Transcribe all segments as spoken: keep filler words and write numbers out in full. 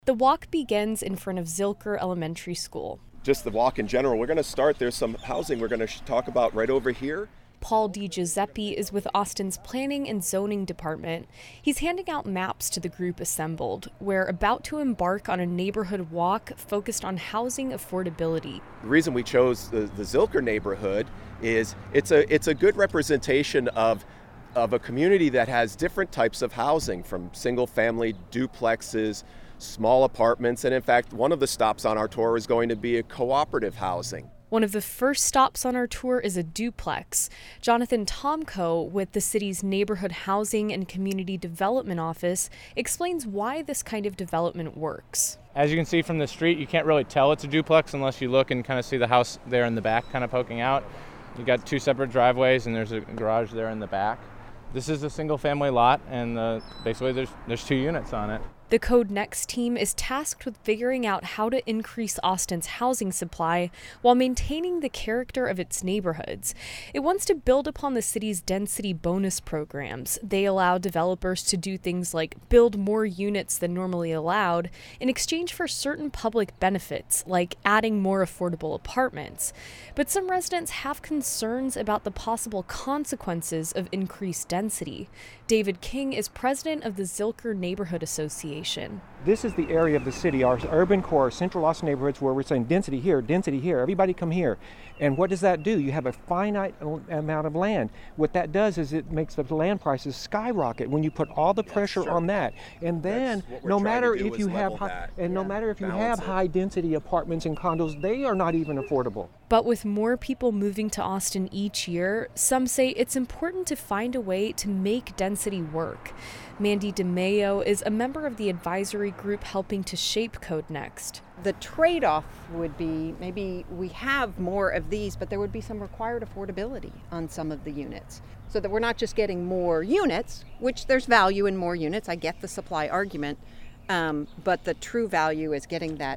The walk begins in front of Zilker Elementary School. Just the walk in general, we're going to start, there's some housing we're going to talk about right over here. Paul DiGiuseppe is with Austin's Planning and Zoning Department. He's handing out maps to the group assembled. We're about to embark on a neighborhood walk focused on housing affordability. The reason we chose the, the Zilker neighborhood is it's a it's a good representation of of a community that has different types of housing, from single-family duplexes, small apartments, and in fact, one of the stops on our tour is going to be a cooperative housing. One of the first stops on our tour is a duplex. Jonathan Tomko, with the city's Neighborhood Housing and Community Development Office, explains why this kind of development works. As you can see from the street, you can't really tell it's a duplex unless you look and kind of see the house there in the back kind of poking out. You got two separate driveways and there's a garage there in the back. This is a single family lot, and uh, basically there's there's two units on it. The Code Next team is tasked with figuring out how to increase Austin's housing supply while maintaining the character of its neighborhoods. It wants to build upon the city's density bonus programs. They allow developers to do things like build more units than normally allowed in exchange for certain public benefits, like adding more affordable apartments. But some residents have concerns about the possible consequences of increased density. David King is president of the Zilker Neighborhood Association. This is the area of the city, our urban core, central Austin neighborhoods, where we're saying density here, density here, everybody come here. And what does that do? You have a finite amount of land. What that does is it makes the land prices skyrocket when you put all the pressure on that. And then no matter if you have high, and no matter if you have high density apartments and condos, they are not even affordable. But with more people moving to Austin each year, some say it's important to find a way to make density work. Mandy DeMayo is a member of the advisory group helping to shape Code Next. The trade-off would be maybe we have more of these, but there would be some required affordability on some of the units, so that we're not just getting more units, which there's value in more units. I get the supply argument, um, but the true value is getting that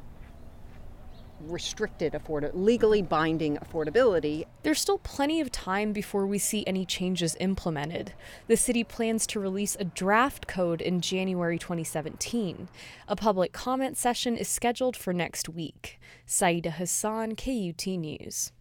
restricted, afford- legally binding affordability. There's still plenty of time before we see any changes implemented. The city plans to release a draft code in January twenty seventeen. A public comment session is scheduled for next week. Saida Hassan, K U T News.